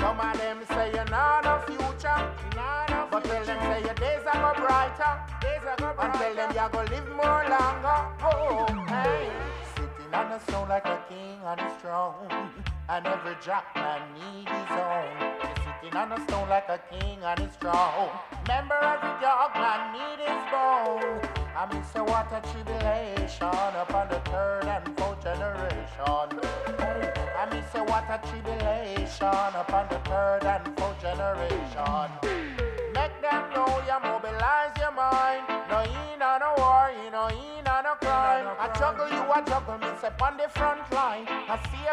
Some of them say you're not no future, but tell them say your days are go brighter. And tell them you're gonna live more longer. Oh, hey. Sitting on a throne like a king on his throne, and every jack man need his own. Sitting on a stone like a king on his throne. Remember every dog man need his bone. I mean, so what a tribulation upon the third and fourth generation. I mean, so what a tribulation upon the third and fourth generation. Make them know you mobilize your mind. No in on no war, you know in on no crime. I juggle you, I juggle me, step on the front line. I see